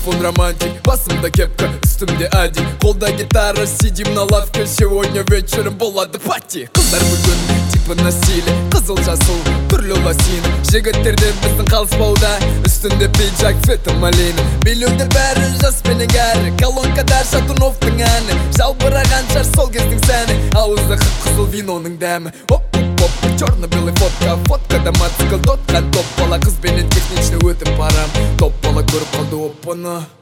Телефон романтик, басымда кепка, үстімде ади, қолда гитара, сидим на лавке. Сегодня вечером болады пати. Қыздар бүгін типа на стиле, қызыл жасыл түрлі лосин. Жігіттерден біздің қалыспауда, үстінде пиджак цвета малина. Билеуде бәрі жас менен кәрі, колонкада Шатуновтың әні. Жалбыраған шаш сол кездің сәні, ауызда қып-қызыл виноның дәмі. Оп-оп-оп, черно-белый фотка, фоткада мотоцикл, тотқан топ бала. Қыз бенен техничный өтіп барам, топ бала көріп қалды оппаны.